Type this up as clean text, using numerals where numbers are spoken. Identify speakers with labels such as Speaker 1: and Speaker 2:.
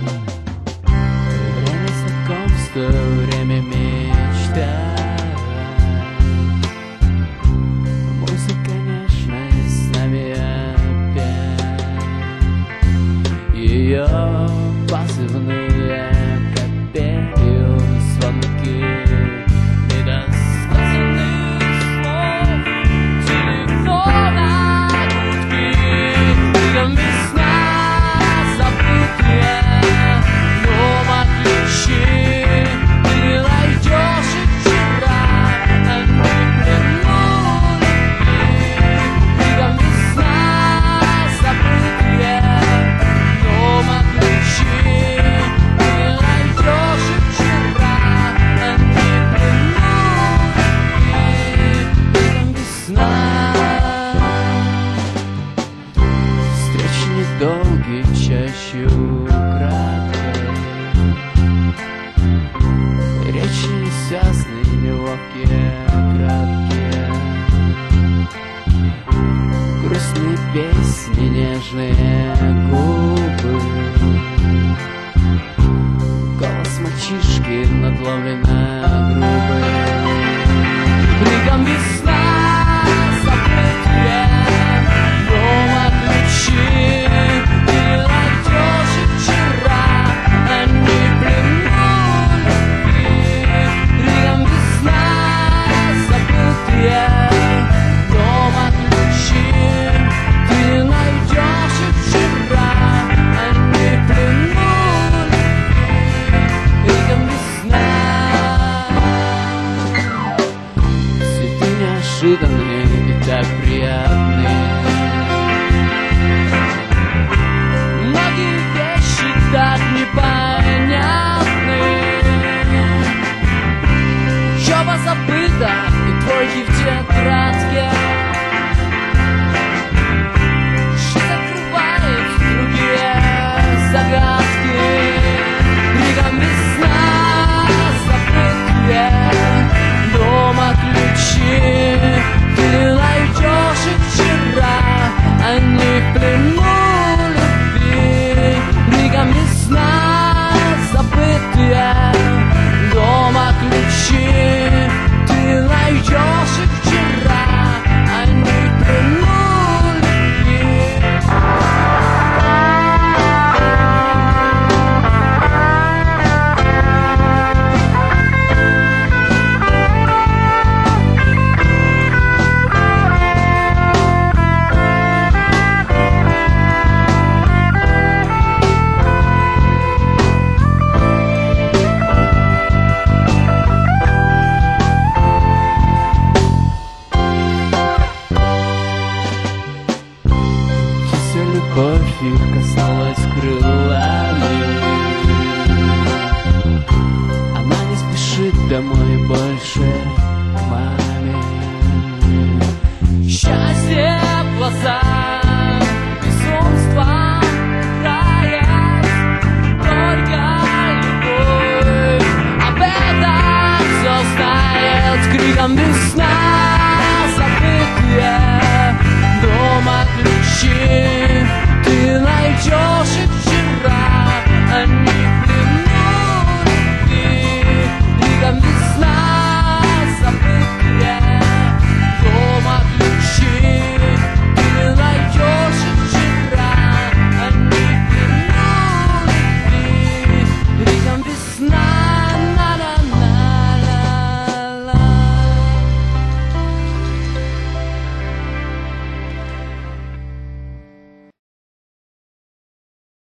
Speaker 1: Время знакомства, время мечтать. Музыка нежная с нами опять. Ее позывные пропели звонки недосказанных слов телефона гудки. Там весна забытая, но в отличие ты не найдешь и вчера они плену любви. Там весна забытая, но в отличие ты не найдешь и вчера они плену любви. Там весна. Встречи недолгие, чаще украдкой. Речи несчастные, неловкие, краткие. Грустные песни, нежные губы.